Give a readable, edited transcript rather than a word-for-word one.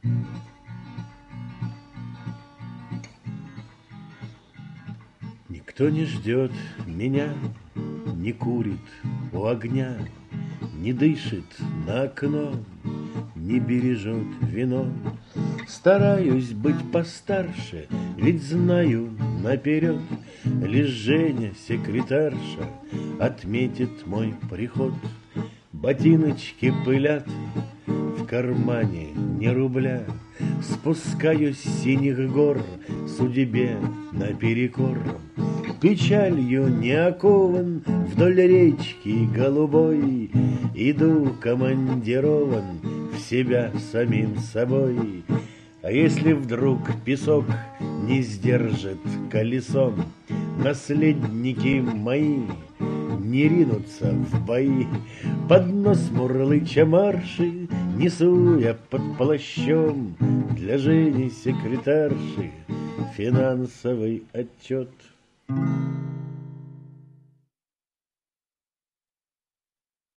Никто не ждет меня, не курит у огня, не дышит на окно, не бережет вино. Стараюсь быть постарше, ведь знаю наперед, лишь Женя, секретарша, отметит мой приход. Ботиночки пылят, в кармане ни рубля, спускаюсь с синих гор судьбе наперекор. Печалью не окован, вдоль речки голубой иду командирован в себя самим собой. А если вдруг песок не сдержит колесом, наследники мои не ринутся в бои. Под нос мурлыча марши несу я под плащом для Жени секретарши финансовый отчет.